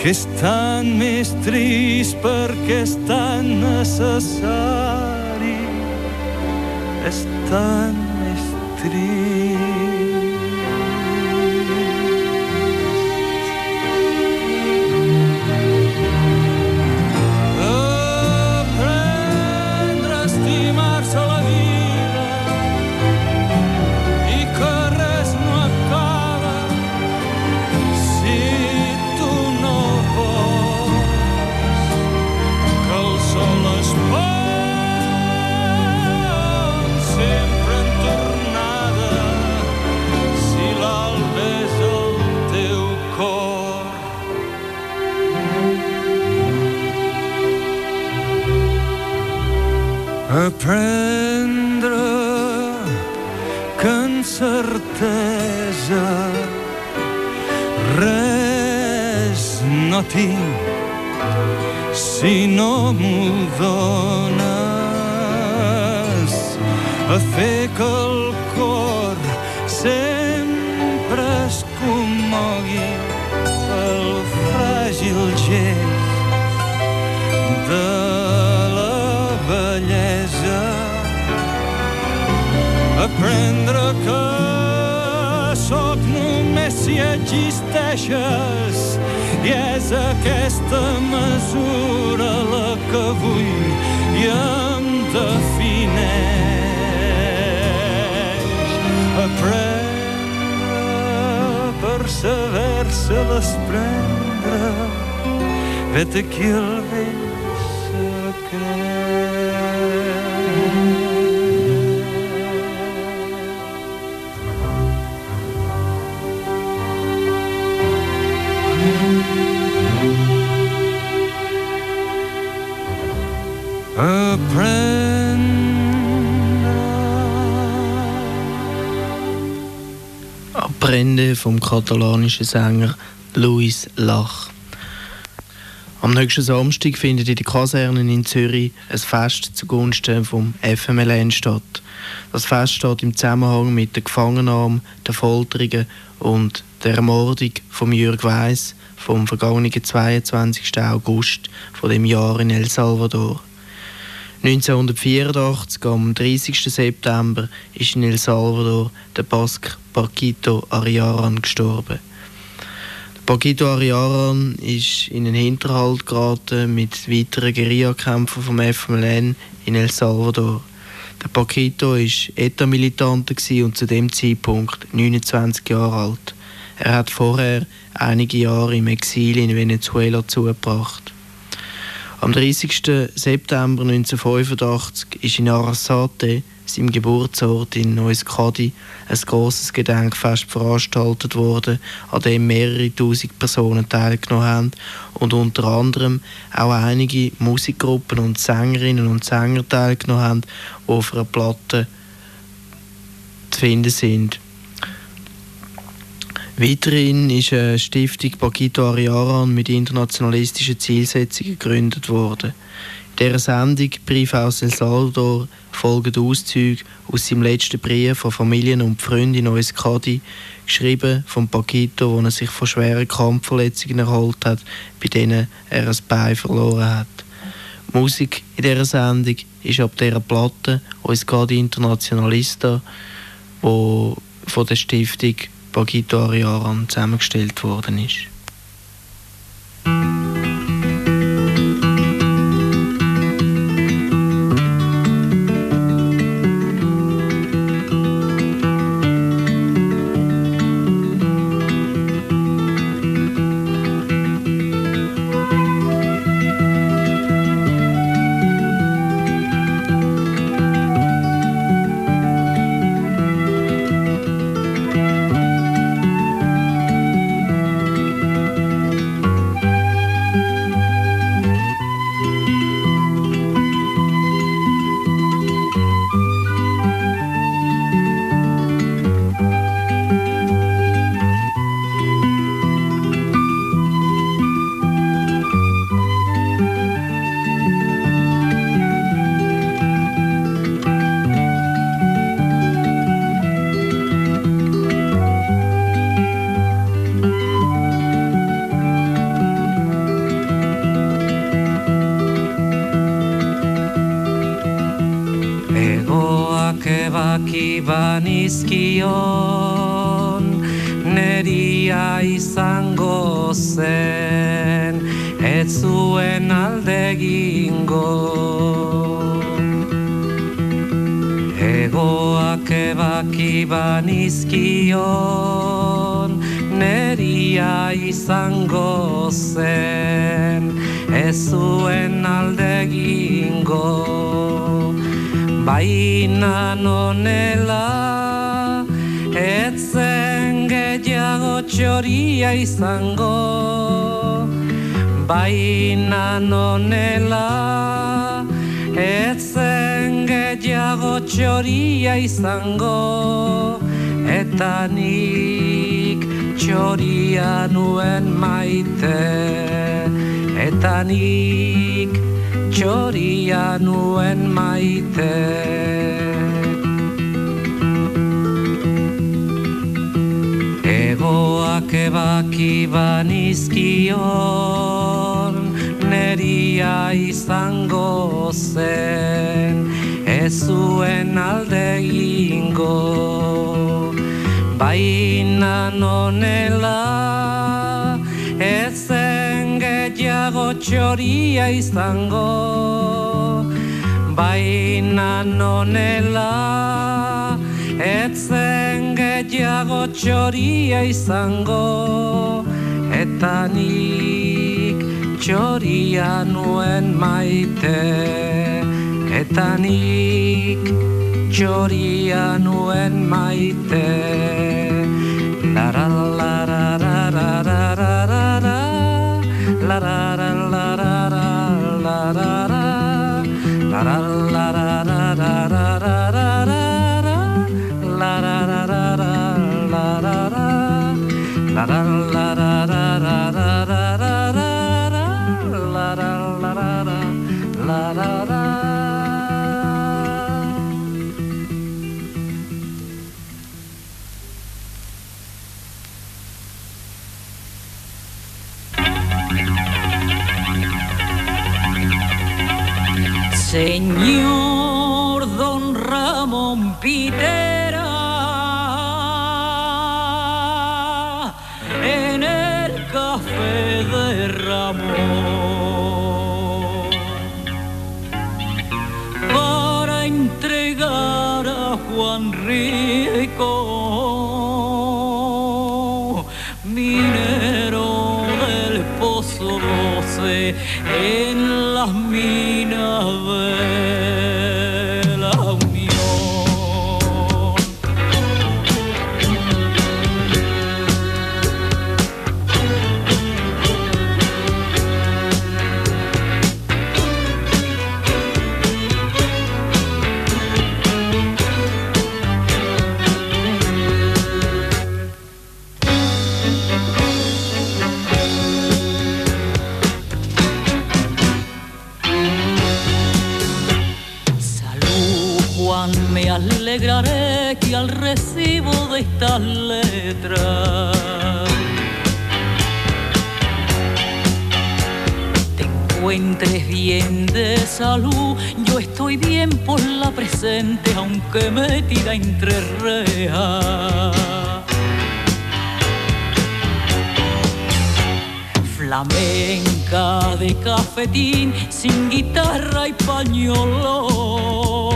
que estan més trist perquè estan necessari, estan més trist. Aprendre a estimar-se la vida i que res no acaba si tu no vols, que el sol es pon sempre en tornada si l'alba és el teu cor. Aprendre que en certesa res no tinc si no m'ho dones, a fer que el cor sempre es commogui pel fràgil gest de la bellesa. Aprendre que sóc només si existeixes i és aquesta mesura la que vull i em defineix. Aprendre per saber-se desprendre, vet aquí el vell secret. Aprende vom katalanischen Sänger Luis Lach. Am nächsten Samstag findet in den Kasernen in Zürich ein Fest zugunsten vom FMLN statt. Das Fest steht im Zusammenhang mit der Gefangennahme, der Folterungen und der Ermordung von Jürg Weiss vom vergangenen 22. August von dem Jahr in El Salvador. 1984, am 30. September, ist in El Salvador der Basque Paquito Arriaran gestorben. Der Paquito Arriaran ist in einen Hinterhalt geraten mit weiteren Guerillakämpfern vom FMLN in El Salvador. Der Paquito war ETA-Militant und zu dem Zeitpunkt 29 Jahre alt. Er hat vorher einige Jahre im Exil in Venezuela zugebracht. Am 30. September 1985 ist in Arrasate, seinem Geburtsort in Neuss-Cadi, ein grosses Gedenkfest veranstaltet worden, an dem mehrere tausend Personen teilgenommen haben und unter anderem auch einige Musikgruppen und Sängerinnen und Sänger teilgenommen haben, die auf einer Platte zu finden sind. Weiterhin ist eine Stiftung Paquito Arriaran mit internationalistischen Zielsetzungen gegründet worden. In dieser Sendung «Brief aus El Salvador» folgen Auszüge aus seinem letzten Brief an Familien und Freunde in Neuss-Cadi, geschrieben von Paquito, wo er sich von schweren Kampfverletzungen erholt hat, bei denen er ein Bein verloren hat. Die Musik in dieser Sendung ist ab dieser Platte «Uns Cadi Internationalista», die von der Stiftung Paquito Arriaran zusammengestellt worden ist. baki banizkion, neria izango zen, ez zuen aldegingo. Egoak ebaki banizkion, neria izango zen, ez zuen aldegingo. Baina nonela, ez zen gehiago txoria izango. Baina nonela, ez zen gehiago txoria izango. Eta nik txoria nuen maite, eta nik txoria nuen maite. Egoak ebaki banizkion, neria izango zen, ez zuen aldegingo. Baina nonela, ez zen gehiago txoria izango. Baina nonela, ez zen gehiago txoria izango. Eta nik txoria nuen maite, eta nik txoria nuen maite. La la la la la la la la la la la la Señor Don Ramón Pitera, en el café de Ramón, para entregar a Juan Rico, minero del Pozo 12, en las minas de la Unión. Me alegraré que al recibo de estas letras te encuentres bien de salud. Yo estoy bien por la presente, aunque metida entre rejas. Flamenca de cafetín, sin guitarra y pañuelo.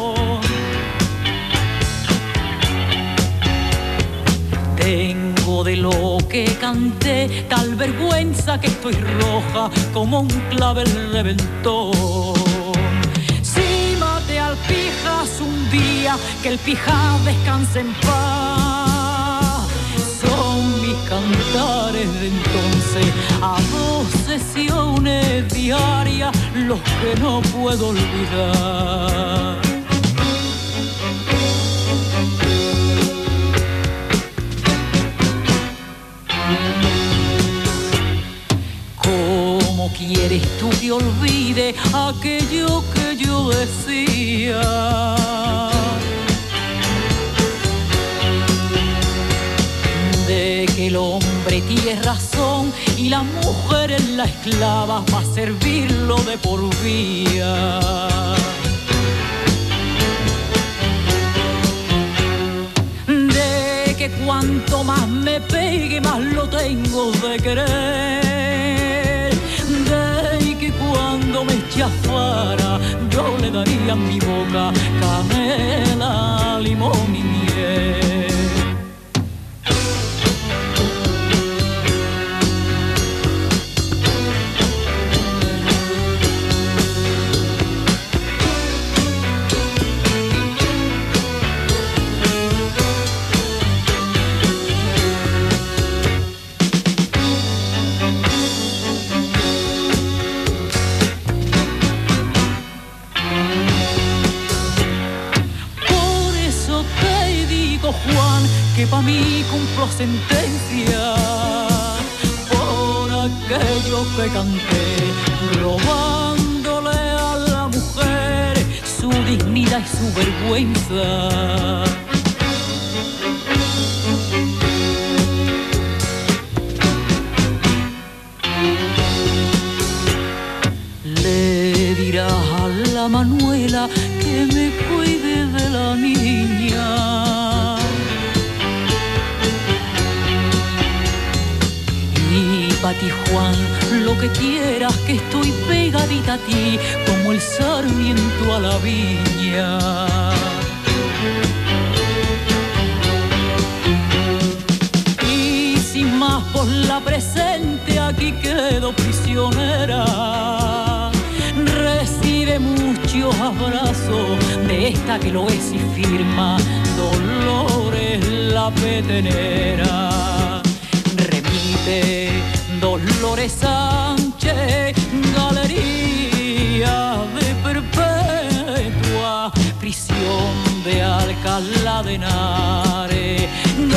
Tengo de lo que canté tal vergüenza que estoy roja como un clavel reventón. Si maté al Pijas un día, que el Pijas descanse en paz. Son mis cantares de entonces, a 2 sesiones diarias, los que no puedo olvidar. ¿Cómo quieres tú que olvide aquello que yo decía? De que el hombre tiene razón y la mujer es la esclava para servirlo de por vida. que cuanto más me pegue, más lo tengo de querer. De que cuando me chafara, yo le daría en mi boca canela, limón y miel. Juan, que pa' mí cumplo sentencia por aquello que canté, robándole a la mujer su dignidad y su vergüenza. Le dirás a la Manuela que me cuide de la niña. Pa' ti, Juan, lo que quieras, que estoy pegadita a ti como el sarmiento a la viña. Y sin más por la presente aquí quedo prisionera. Recibe muchos abrazos de esta que lo es y firma Dolores la petenera. Remite Dolores Sánchez, Galería de Perpetua, prisión de Alcalá de Henares.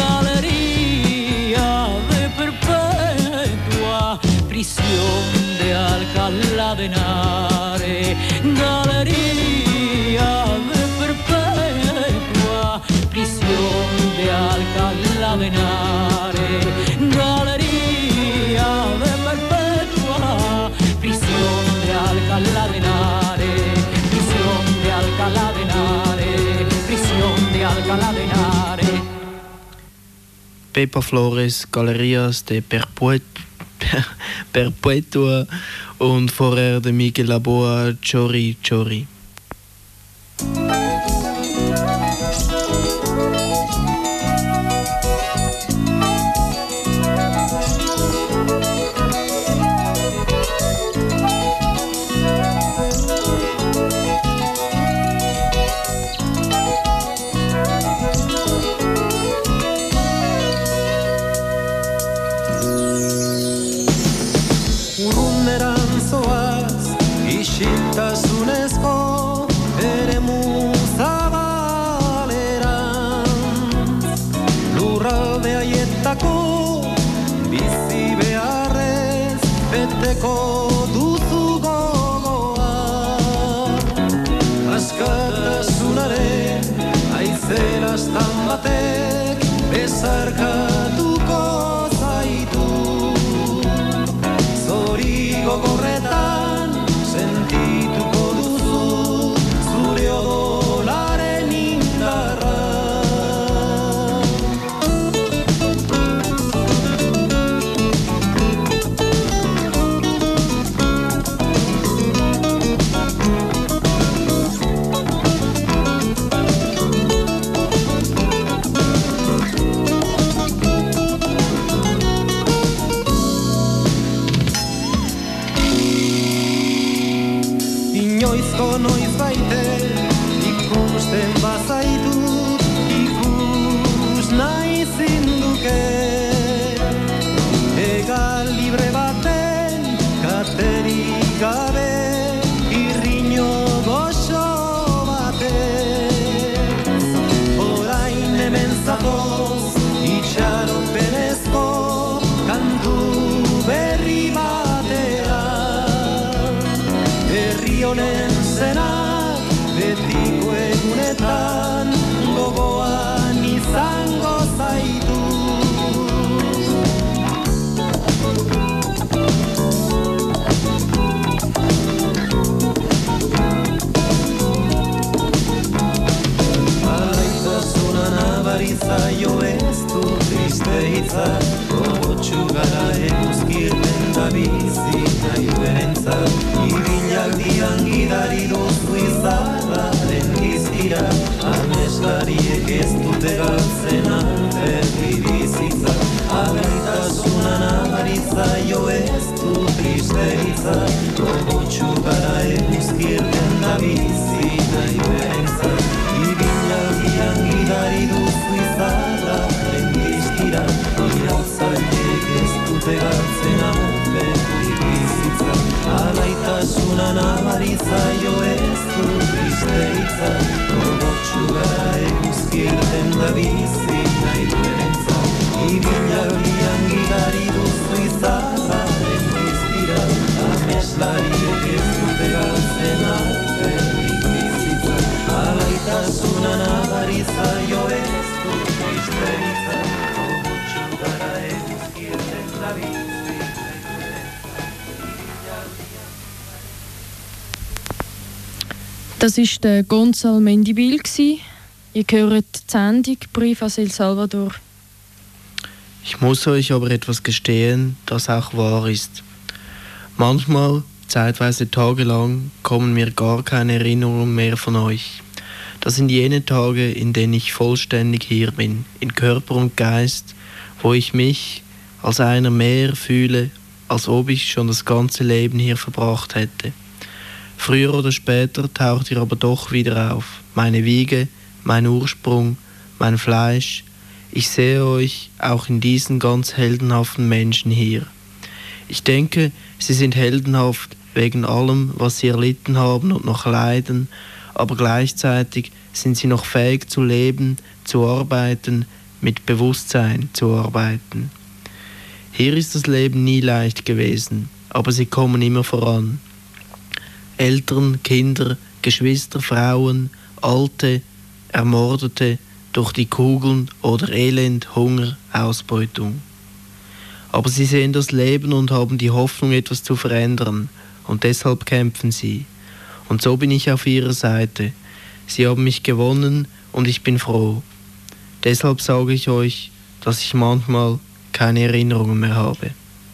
Galería de Perpetua, prisión de Alcalá de Henares. Galería de Perpetua, prisión de Alcalá de Henares. Galería de Perpetua, prisión de Alcalá de Henares, prisión de Alcalá de Henares, prisión de Alcalá de Henares. Pepa Flores, Galerías de Perpetua und vorher de Miguel Laboa, Chori Chori. Isiltasunezko eremu zabaleran, lurralde haietako bizi beharrez beteko duzu gogoa. Askatasunaren aizelastan batek bezarkatuko zaitu, zori gogorretan sentituko duzu zure odolaren indarra. Inoizko noiz baite ikusten bazaitut, ikus nahi zinduke. Hegal libre baten katerik gabe, irriño goxo baten. Orain hemen zatoz itxaropenezko kantu berri batera. Herri honen zenak betiko egunetan gogoan izango zaitu. Alaitasuna nabari zaio ez du ez dute galtzen alperri bizitza alaitasuna nabaritza jo ez du tristeitza gogotxu gara eguzkirten da bizi nahi berentza ibilaldian gidari duzu izarra rendiztira irauzaiek ez dute galtzen alperri bizitza alaitasuna nabaritza jo ez du tristeitza gogotxu gara eguzkirten da bizi nahi berentza ibilaldian gidari duzu izarra rendiztira ameslariek ez dute galtzen alperri bizitza alaitasuna nabaritza jo ez du tristeitza gogotxu gara eguzkirten da bizi Das war der Gonzalo Mendibil. Ihr hört die Sendung Brief aus El Salvador. Ich muss euch aber etwas gestehen, das auch wahr ist. Manchmal, zeitweise tagelang, kommen mir gar keine Erinnerungen mehr von euch. Das sind jene Tage, in denen ich vollständig hier bin, in Körper und Geist, wo ich mich als einer mehr fühle, als ob ich schon das ganze Leben hier verbracht hätte. Früher oder später taucht ihr aber doch wieder auf. Meine Wiege, mein Ursprung, mein Fleisch. Ich sehe euch auch in diesen ganz heldenhaften Menschen hier. Ich denke, sie sind heldenhaft wegen allem, was sie erlitten haben und noch leiden, aber gleichzeitig sind sie noch fähig zu leben, zu arbeiten, mit Bewusstsein zu arbeiten. Hier ist das Leben nie leicht gewesen, aber sie kommen immer voran. Eltern, Kinder, Geschwister, Frauen, Alte, Ermordete durch die Kugeln oder Elend, Hunger, Ausbeutung. Aber sie sehen das Leben und haben die Hoffnung, etwas zu verändern, und deshalb kämpfen sie. Und so bin ich auf ihrer Seite. Sie haben mich gewonnen und ich bin froh. Deshalb sage ich euch, dass ich manchmal keine Erinnerungen mehr habe.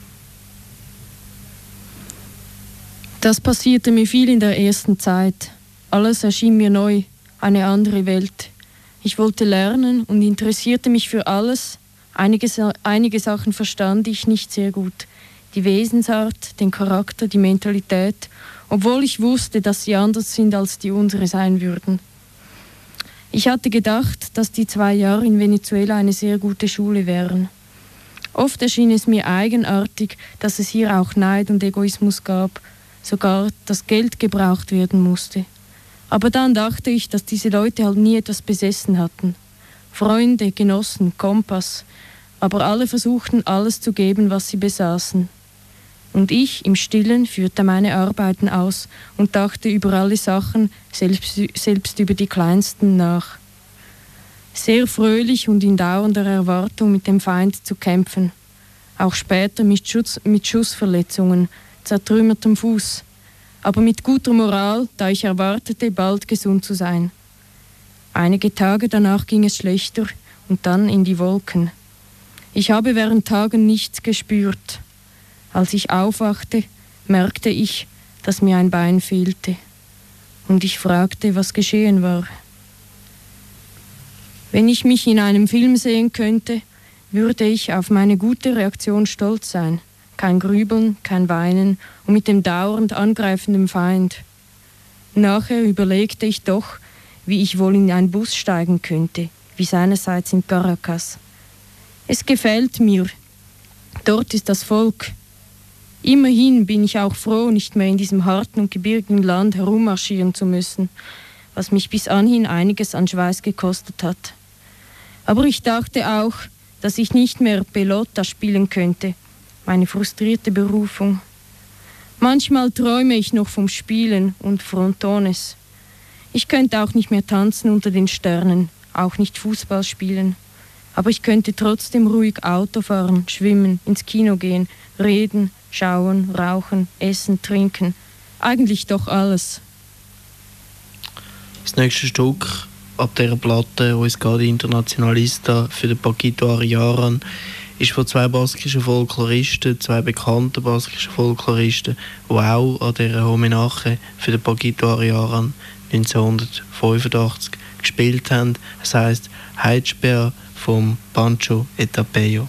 Das passierte mir viel in der ersten Zeit. Alles erschien mir neu, eine andere Welt. Ich wollte lernen und interessierte mich für alles. Einige Sachen verstand ich nicht sehr gut. Die Wesensart, den Charakter, die Mentalität, obwohl ich wusste, dass sie anders sind, als die unsere sein würden. Ich hatte gedacht, dass die 2 Jahre in Venezuela eine sehr gute Schule wären. Oft erschien es mir eigenartig, dass es hier auch Neid und Egoismus gab, sogar das Geld gebraucht werden musste. Aber dann dachte ich, dass diese Leute halt nie etwas besessen hatten. Freunde, Genossen, Kompass, aber alle versuchten alles zu geben, was sie besaßen. Und ich im Stillen führte meine Arbeiten aus und dachte über alle Sachen, selbst über die kleinsten nach. Sehr fröhlich und in dauernder Erwartung, mit dem Feind zu kämpfen. Auch später mit Schussverletzungen, zertrümmertem Fuß, aber mit guter Moral, da ich erwartete, bald gesund zu sein. Einige Tage danach ging es schlechter und dann in die Wolken. Ich habe während Tagen nichts gespürt. Als ich aufwachte, merkte ich, dass mir ein Bein fehlte. Und ich fragte, was geschehen war. Wenn ich mich in einem Film sehen könnte, würde ich auf meine gute Reaktion stolz sein. Kein Grübeln, kein Weinen und mit dem dauernd angreifenden Feind. Nachher überlegte ich doch, wie ich wohl in einen Bus steigen könnte, wie seinerseits in Caracas. Es gefällt mir. Dort ist das Volk. Immerhin bin ich auch froh, nicht mehr in diesem harten und gebirgigen Land herummarschieren zu müssen, was mich bis anhin einiges an Schweiß gekostet hat. Aber ich dachte auch, dass ich nicht mehr Pelota spielen könnte, meine frustrierte Berufung. Manchmal träume ich noch vom Spielen und Frontones. Ich könnte auch nicht mehr tanzen unter den Sternen, auch nicht Fußball spielen. Aber ich könnte trotzdem ruhig Auto fahren, schwimmen, ins Kino gehen, reden, schauen, rauchen, essen, trinken. Eigentlich doch alles. Das nächste Stück ab dieser Platte, wo es gerade Internationalista für den Paquito Arriaran ist von 2 baskischen Folkloristen, 2 bekannten baskischen Folkloristen, die auch an dieser Homenage für den Paquito Arriaran 1985 gespielt haben. Das heisst Heidspär vom Pancho Etapello.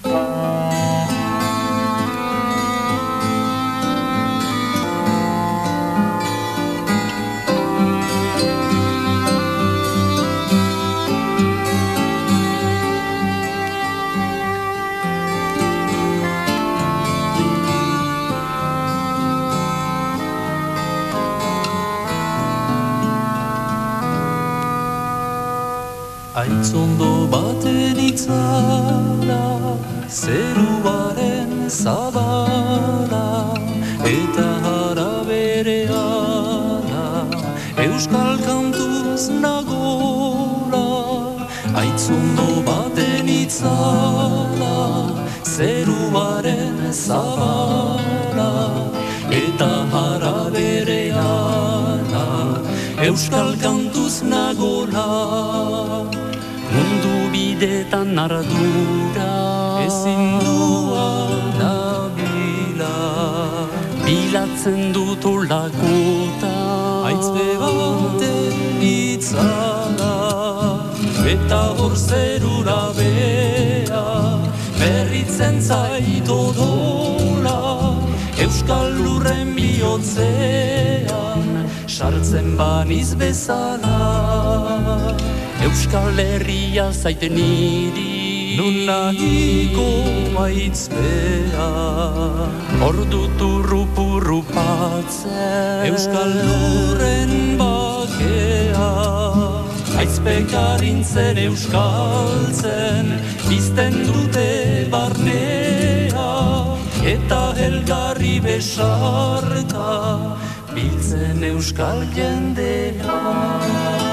Aitzondo baten itzala, zeruaren zabala, eta hara bereala, euskal kantuz nagola. Aitzondo baten itzala, zeruaren zabala, eta hara bereala, euskal kantuz nagola. Mundu bidetan ardura ezin duan nabila, bilatzen dut olakota aitzpe baten itzala, eta hor zerura bea berritzen zait odola, euskal lurren bihotzean sartzen baniz bezala. Euskal Herria zaite niri nun nahiko aitzpea, ordut urrupatzen euskal lurren bakea, aizpek harintzen euskaltzen bizten dute barnea, eta elgarri besarka biltzen euskal jendea.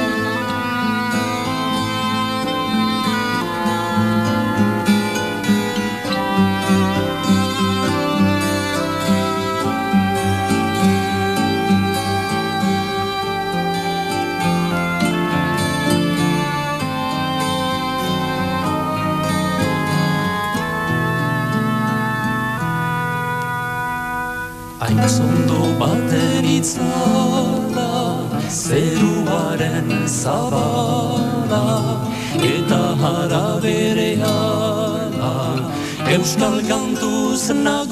Aitzondo baten itzala, zeruaren zabala, eta hara bereala, euskal kantuz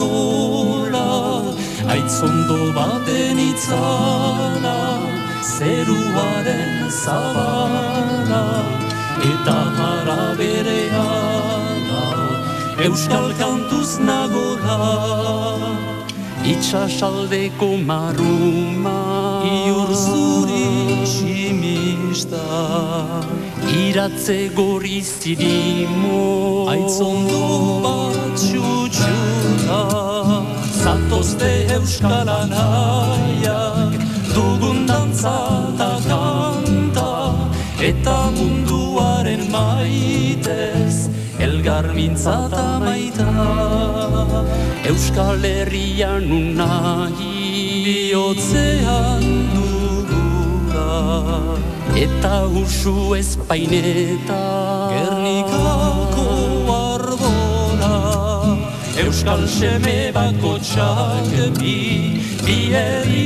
nagola. Aitzondo baten itzala, zeruaren zabala, eta hara bereala, euskal kantuz nagola. Itxasaldeko maruma, iur zuri simista, iratze gorri zirimo, aitzondo bat txutxuta, zatozte euskal anaiak, dugun dantza eta kanta, eta munduaren maitez, elgar mintza eta maita. Euskal Herrian unai bihotzean dugula, eta usu espaineta Gernikako arbola, euskal seme bakotxak bi herri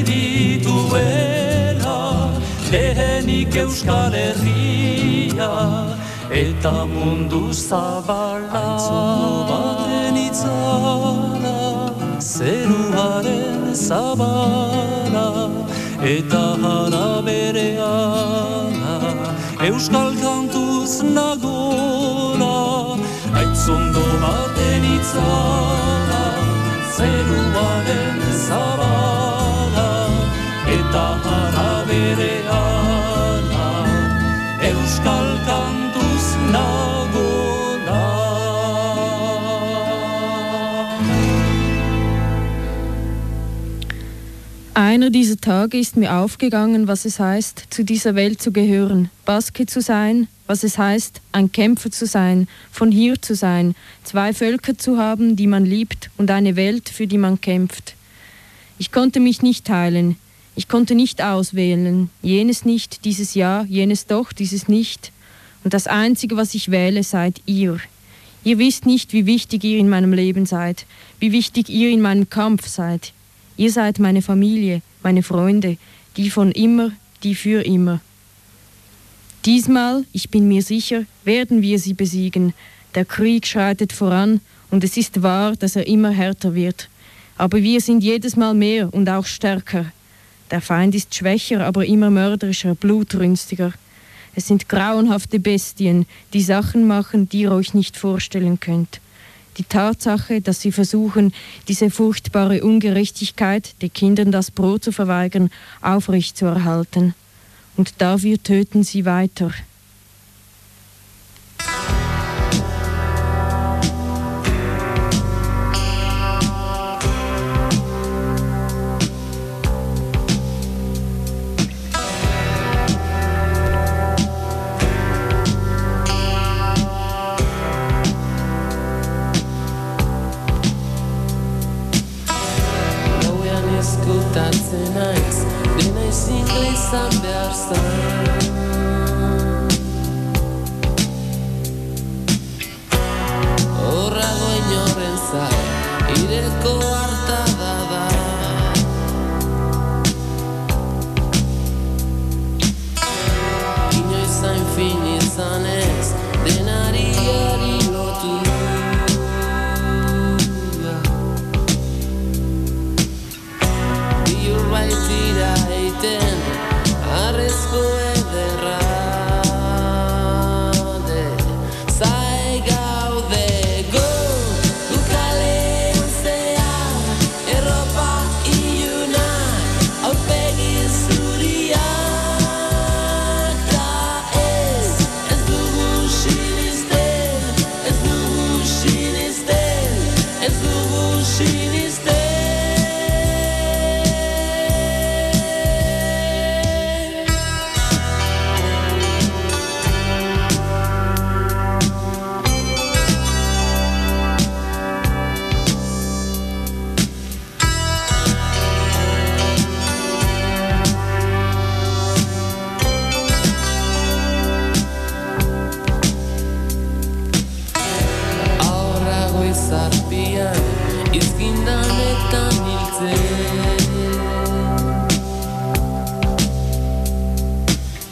dituela, lehenik Euskal Herria eta mundu zabala. Aitzondo baten itzala, zeruaren zabala, eta hara bereala, euskal kantuz nagola. Aitzondo baten itzala, zeruaren zabala, eta hara bereala, euskal kantuz nagola. Einer dieser Tage ist mir aufgegangen, was es heißt, zu dieser Welt zu gehören, Baske zu sein, was es heißt, ein Kämpfer zu sein, von hier zu sein, zwei Völker zu haben, die man liebt, und eine Welt, für die man kämpft. Ich konnte mich nicht teilen, ich konnte nicht auswählen, jenes nicht, dieses Ja, jenes doch, dieses nicht. Und das Einzige, was ich wähle, seid ihr. Ihr wisst nicht, wie wichtig ihr in meinem Leben seid, wie wichtig ihr in meinem Kampf seid. Ihr seid meine Familie, meine Freunde, die von immer, die für immer. Diesmal, ich bin mir sicher, werden wir sie besiegen. Der Krieg schreitet voran und es ist wahr, dass er immer härter wird. Aber wir sind jedes Mal mehr und auch stärker. Der Feind ist schwächer, aber immer mörderischer, blutrünstiger. Es sind grauenhafte Bestien, die Sachen machen, die ihr euch nicht vorstellen könnt. Die Tatsache, dass sie versuchen, diese furchtbare Ungerechtigkeit, den Kindern das Brot zu verweigern, aufrechtzuerhalten. Und dafür töten sie weiter.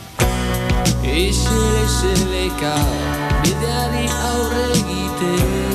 Bideari aurre egiten